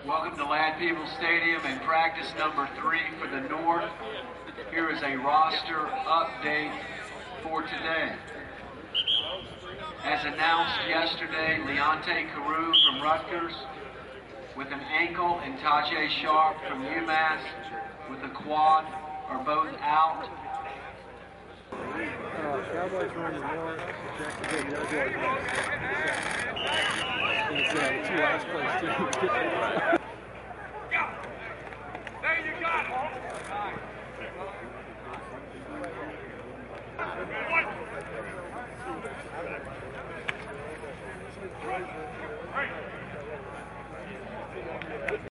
Welcome to Ladd Peebles Stadium and practice number 3 for the North. Here is a roster update for today. As announced yesterday, Leonte Carew from Rutgers with an ankle and Tajay Sharp from UMass with a quad are both out. Cowboys run the North, Jacksonville Jaguars run the South. The two last place teams. There you got it.